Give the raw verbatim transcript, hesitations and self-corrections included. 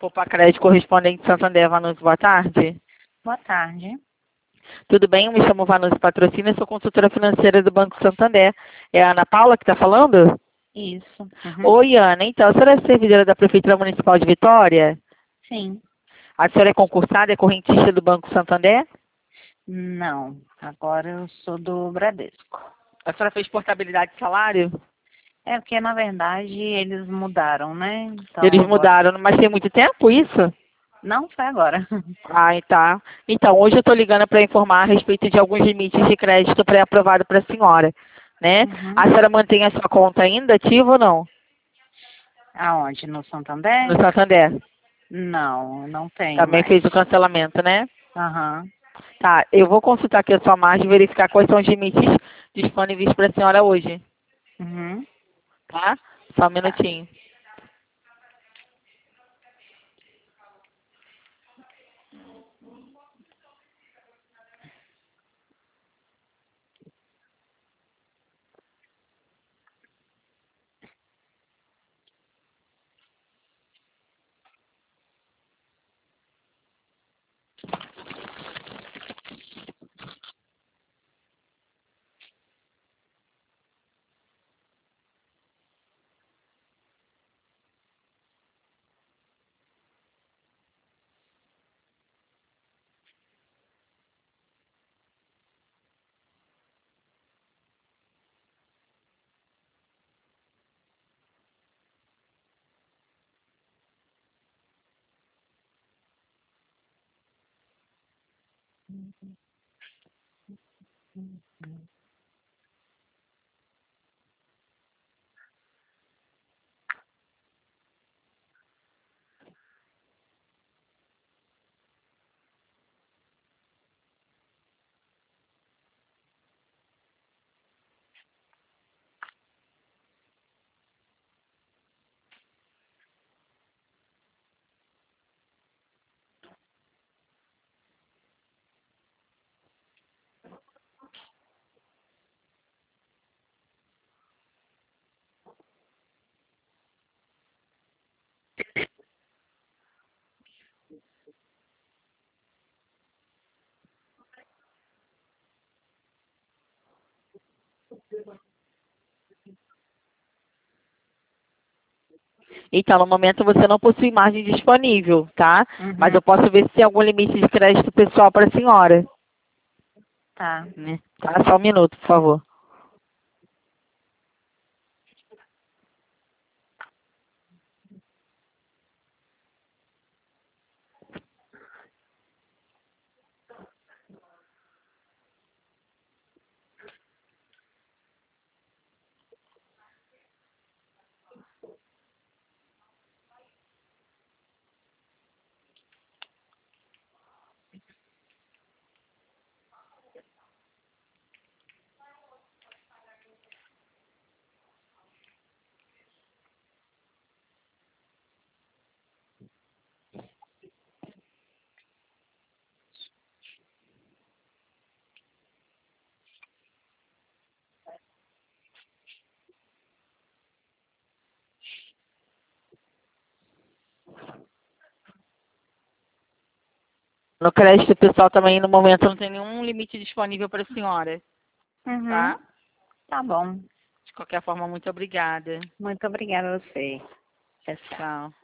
Poupa Crédito correspondente Santander, Vanucci, boa tarde. Boa tarde. Tudo bem? Eu me chamo Vanucci Patrocínio, sou consultora financeira do Banco Santander. É a Ana Paula que está falando? Isso. Uhum. Oi, Ana. Então, a senhora é servidora da Prefeitura Municipal de Vitória? Sim. A senhora é concursada, é correntista do Banco Santander? Não. Agora eu sou do Bradesco. A senhora fez portabilidade de salário? É porque, na verdade, eles mudaram, né? Então, Eles agora... mudaram, mas tem muito tempo isso? Não foi agora. Ah, tá. Então, hoje eu estou ligando para informar a respeito de alguns limites de crédito pré-aprovado para a senhora, né? Uhum. A senhora mantém a sua conta ainda ativa ou não? Aonde? No Santander? No Santander. Não, não tenho Também mais. fez o cancelamento, né? Aham. Tá, eu vou consultar aqui a sua margem e verificar quais são os limites disponíveis para a senhora hoje, Uhum. tá? Só um Tá. minutinho. Então, no momento você não possui margem disponível, tá? Uhum. Mas eu posso ver se tem algum limite de crédito pessoal para a senhora, Tá. né? Tá? Só um minuto, por favor. No crédito pessoal também, no momento, não tem nenhum limite disponível para a senhora, Uhum. tá? Tá bom. De qualquer forma, muito obrigada. Muito obrigada a você. Tchau.